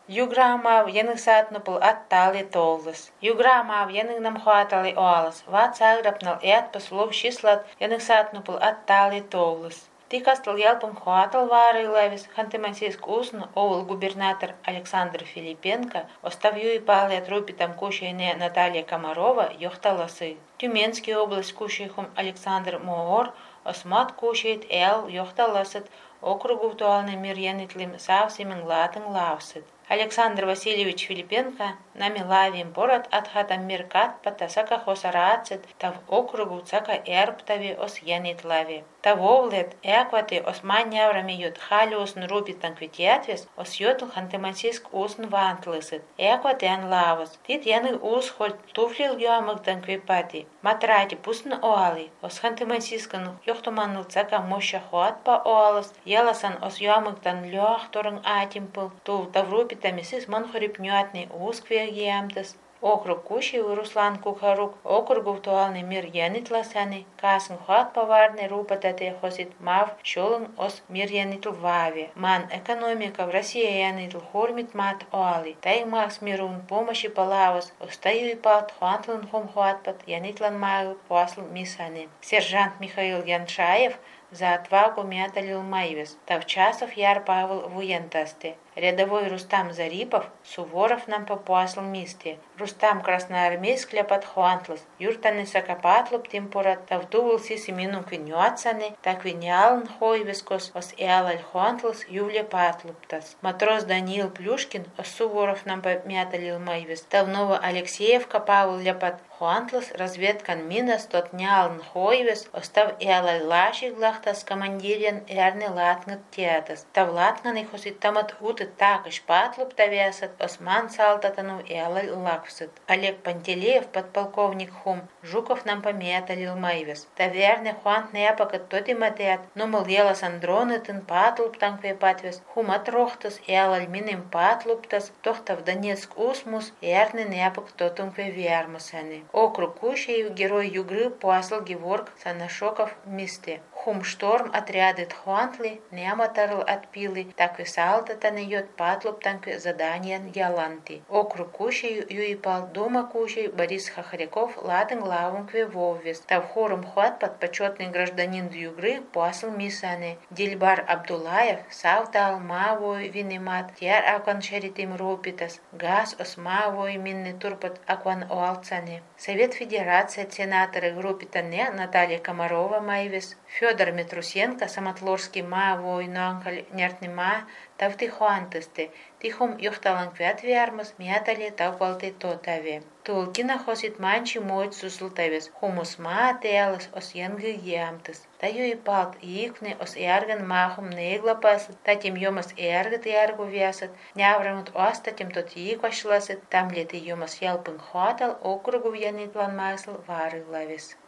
Юграмав яның саатнупыл аттали толлыс. Юграмав яның нам хуатали оалас. Вацаграпнал эатпас лов шислат яның саатнупыл аттали толлыс. Тикастыл ялпым хуатал вары левис, хантымансийск усну овыл губернатор Александр Филипенко, оставью и палия трупитам кушайне Наталья Комарова, йохталасы. Тюменский область кушайхум Александр Моор, осмат кушает эл йохталасыт, округу туалны мир янитлим савсимин латын лавсыт. Александр Васильевич Филипенко нами лавим порад атхатам миркат патасака хосарацит, тав округу цака эрптави ос янит лави. Тавовлет экваты ос маняврами ют халиус нрупитан квитиатвес ос йотл хантемансийск усн вантлысыт. Экваты ан лавас. Тит яны ус холь туфлил ямык дан квипати. Матрати пусн оали. Ос хантемансийскан йохтуманыл цака моща хуатпа оалас. Яласан ос ямык дан лёхторын атимпыл. Ту таврупит Тамисис манхорипнюатный усквегиамтас, округ Куши Руслан Кухарук, округ актуальный мир янитласани, касн хат поварный рупатате хосит мав шолын ос мир янитл вави. Ман экономика в России янитл хормит мат оали. Тай макс мирун помощи палавас, остаю и пат хуантлан хом хуатпат янитлан магл посл мисани. Сержант Михаил Яншаев за отвагу мяталил Майвес. Тавчасов Яр Павел Вуентасте. Рядовой Рустам Зарипов Суворов нам попуасл мисте. Рустам красноармейск ляпат хуантлас. Юртаны сакапатлуп темпорат тавдувал сисимину квинюацаны, так виниалн хойвескос ос эалаль хуантлас ювле патлуптас. Матрос Даниил Плюшкин ос Суворов нам помяталил Майвес. Тавнова Алексеевка Павел ляпат хуантлас разведкан минас тот нялн хойвес остав эалаль лашик лахтас командирен эрны латнгат театас. Тав латнганы хосит тамат уты також патлуп тавясат, осман салтатану и алаль лаксат. Олег Пантелеев, подполковник хум, Жуков нам помяталил Майвес. Таверны хуант неапакат тоти матеат, но мол елас андронытын патлуп танкве патвес, хум атрохтас и алаль миним патлуптас, тохтав Донецк усмус, эрны неапак тотункве виармасаны. Округ Кушей герой Югры Пуасл Геворг Санашоков мисте. Хум шторм отряды тхуантли, неаматарл отпилы, так и салтатаны йод патлуп танкве заданиен яланти. Округ Кушей юипал дома Кушей Борис Хохряков ладен главункве воввес. Тав хором хуат под почетный гражданин Югры Пуасл мисаны. Дильбар Абдулаев савтал мавой винимат, тяр акван шеритим ропитас, газ осмавой минны турпат акван оалцане. Совет Федерации сенаторы группитане Наталья Комарова Майвес, Федор Митрусенко Самотлорский мавой нанкаль нертнима тавты хуантысты, тихом юхталанквят виармас мятали тавбалты тотаве. Толкина хосит манчи мойт суслтавес, хумус ма теалас ос янгы ямтыс. Таю и палт иквны ос ярган махум неглапас, татим йомас яргат яргу вясат, няврамут ос татим тот иквашласат, там леты йомас ялпын хуатал округу вянитлан масл вары лавес.